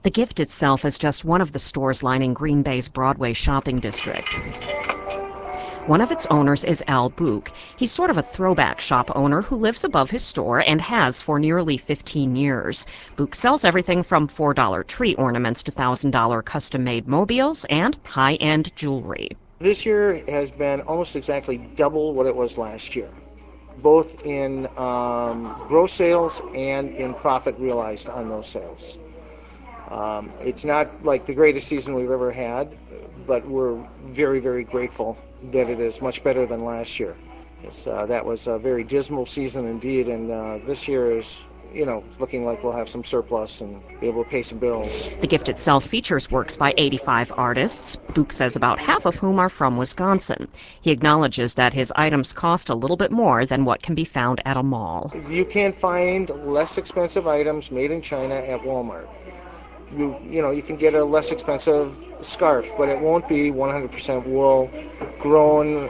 The Gift itself is just one of the stores lining Green Bay's Broadway shopping district. One of its owners is Al Book. He's sort of a throwback shop owner who lives above his store and has for nearly 15 years. Book sells everything from $4 tree ornaments to $1,000 custom-made mobiles and high-end jewelry. This year has been almost exactly double what it was last year, both in gross sales and in profit realized on those sales. It's not like the greatest season we've ever had, but we're very, very grateful that it is much better than last year. That was a very dismal season indeed, and this year is, looking like we'll have some surplus and be able to pay some bills. The Gift itself features works by 85 artists, Book says about half of whom are from Wisconsin. He acknowledges that his items cost a little bit more than what can be found at a mall. You can find less expensive items made in China at Walmart. You can get a less expensive scarf, but it won't be 100% wool grown,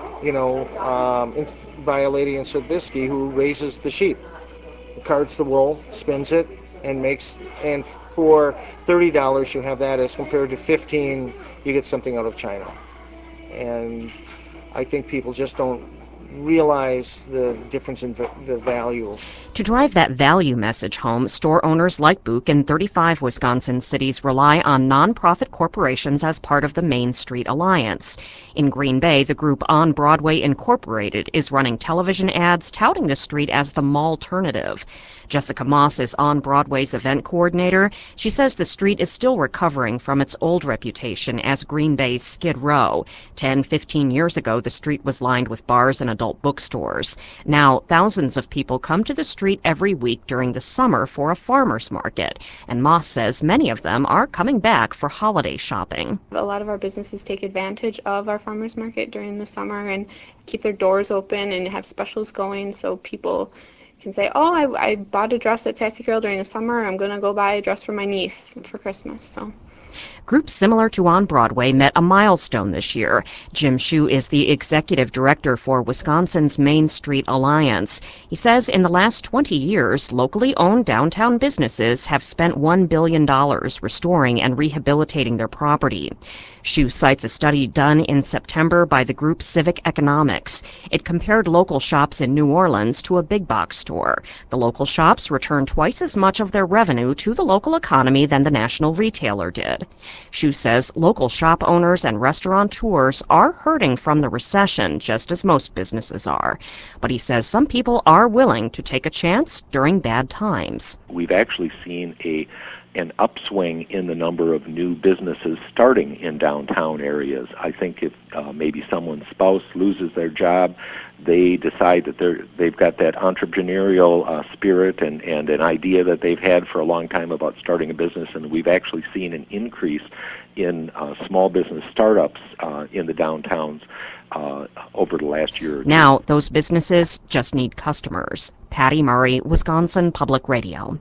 by a lady in Sobieski who raises the sheep, cards the wool, spins it, and for $30 you have that, as compared to $15 you get something out of China. And I think people just don't realize the difference in the value. To drive that value message home, store owners like Book in 35 Wisconsin cities rely on nonprofit corporations as part of the Main Street Alliance. In Green Bay, the group On Broadway Incorporated is running television ads touting the street as the mall-ternative. Jessica Moss is On Broadway's event coordinator. She says the street is still recovering from its old reputation as Green Bay's Skid Row. 15 years ago, the street was lined with bars and adult bookstores. Now, thousands of people come to the street every week during the summer for a farmer's market, and Moss says many of them are coming back for holiday shopping. A lot of our businesses take advantage of our farmer's market during the summer and keep their doors open and have specials going, so people can say, I bought a dress at Sassy Girl during the summer, I'm going to go buy a dress for my niece for Christmas. So groups similar to On Broadway met a milestone this year. Jim Shue is the executive director for Wisconsin's Main Street Alliance. He says in the last 20 years, locally owned downtown businesses have spent $1 billion restoring and rehabilitating their property. Shue cites a study done in September by the group Civic Economics. It compared local shops in New Orleans to a big box store. The local shops return twice as much of their revenue to the local economy than the national retailer did. Shue says local shop owners and restaurateurs are hurting from the recession, just as most businesses are. But he says some people are willing to take a chance during bad times. We've actually seen an upswing in the number of new businesses starting in downtown areas. I think if maybe someone's spouse loses their job, they decide that they've got that entrepreneurial spirit and an idea that they've had for a long time about starting a business, and we've actually seen an increase in small business startups in the downtowns over the last year or two. Now, those businesses just need customers. Patty Murray, Wisconsin Public Radio.